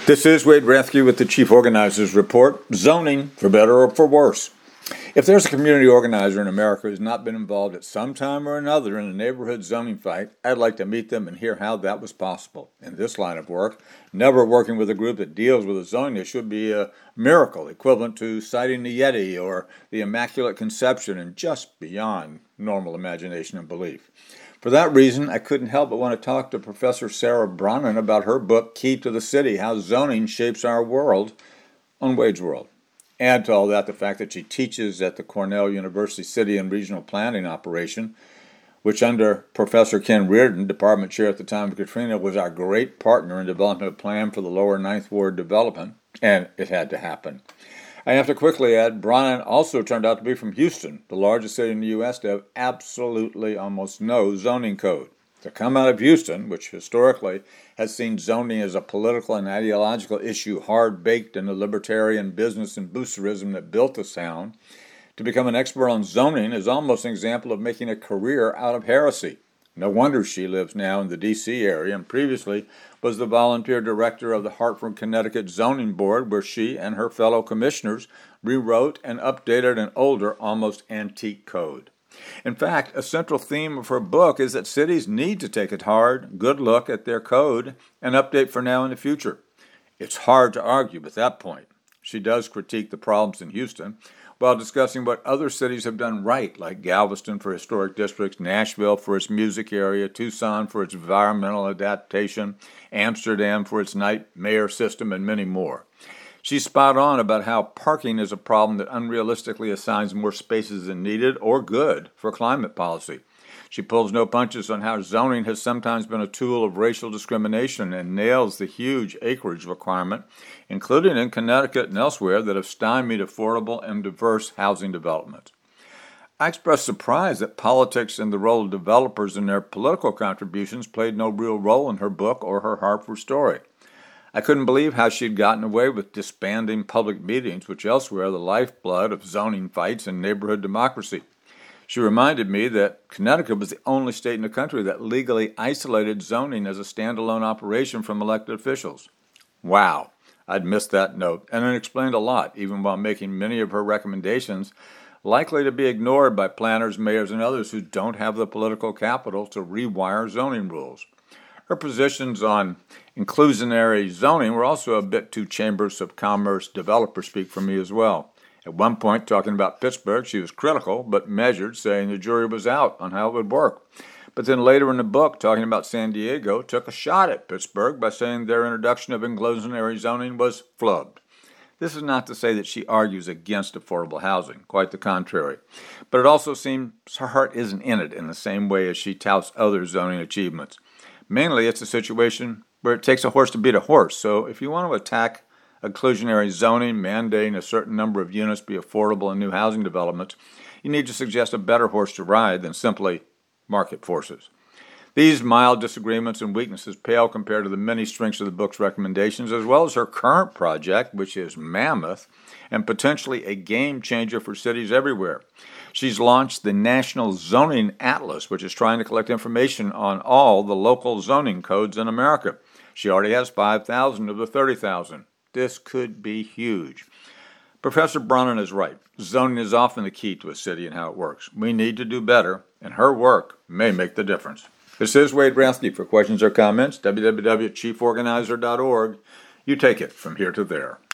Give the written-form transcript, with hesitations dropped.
This is Wade Rathke with the Chief Organizer's Report, Zoning for Better or for Worse. If there's a community organizer in America who's not been involved at some time or another in a neighborhood zoning fight, I'd like to meet them and hear how that was possible. In this line of work, never working with a group that deals with a zoning issue would be a miracle, equivalent to sighting the Yeti or the Immaculate Conception and just beyond normal imagination and belief. For that reason, I couldn't help but want to talk to Professor Sarah Brannan about her book, Key to the City, How Zoning Shapes Our World, on Wade's World. Add to all that the fact that she teaches at the Cornell University City and Regional Planning Operation, which under Professor Ken Reardon, department chair at the time of Katrina, was our great partner in developing a plan for the lower Ninth Ward development, and it had to happen. I have to quickly add, Brannan also turned out to be from Houston, the largest city in the U.S. to have absolutely almost no zoning code. To come out of Houston, which historically has seen zoning as a political and ideological issue hard-baked in the libertarian business and boosterism that built the town, to become an expert on zoning is almost an example of making a career out of heresy. No wonder she lives now in the D.C. area and previously was the volunteer director of the Hartford, Connecticut Zoning Board, where she and her fellow commissioners rewrote and updated an older, almost antique code. In fact, a central theme of her book is that cities need to take a hard, good look at their code and update for now and the future. It's hard to argue with that point. She does critique the problems in Houston, while discussing what other cities have done right, like Galveston for historic districts, Nashville for its music area, Tucson for its environmental adaptation, Amsterdam for its night mayor system, and many more. She's spot on about how parking is a problem that unrealistically assigns more spaces than needed or good for climate policy. She pulls no punches on how zoning has sometimes been a tool of racial discrimination and nails the huge acreage requirement, including in Connecticut and elsewhere, that have stymied affordable and diverse housing development. I expressed surprise that politics and the role of developers and their political contributions played no real role in her book or her Hartford story. I couldn't believe how she'd gotten away with disbanding public meetings, which elsewhere are the lifeblood of zoning fights and neighborhood democracy. She reminded me that Connecticut was the only state in the country that legally isolated zoning as a standalone operation from elected officials. Wow, I'd missed that note, and it explained a lot, even while making many of her recommendations likely to be ignored by planners, mayors, and others who don't have the political capital to rewire zoning rules. Her positions on inclusionary zoning were also a bit too Chambers of Commerce developer speak for me as well. At one point, talking about Pittsburgh, she was critical but measured, saying the jury was out on how it would work. But then later in the book, talking about San Diego, took a shot at Pittsburgh by saying their introduction of inclusionary zoning was flubbed. This is not to say that she argues against affordable housing, quite the contrary. But it also seems her heart isn't in it in the same way as she touts other zoning achievements. Mainly, it's a situation where it takes a horse to beat a horse, so if you want to attack inclusionary zoning, mandating a certain number of units be affordable in new housing developments, you need to suggest a better horse to ride than simply market forces. These mild disagreements and weaknesses pale compared to the many strengths of the book's recommendations, as well as her current project, which is mammoth and potentially a game changer for cities everywhere. She's launched the National Zoning Atlas, which is trying to collect information on all the local zoning codes in America. She already has 5,000 of the 30,000. This could be huge. Professor Brannan is right. Zoning is often the key to a city and how it works. We need to do better, and her work may make the difference. This is Wade Rathke. For questions or comments, www.chieforganizer.org. You take it from here to there.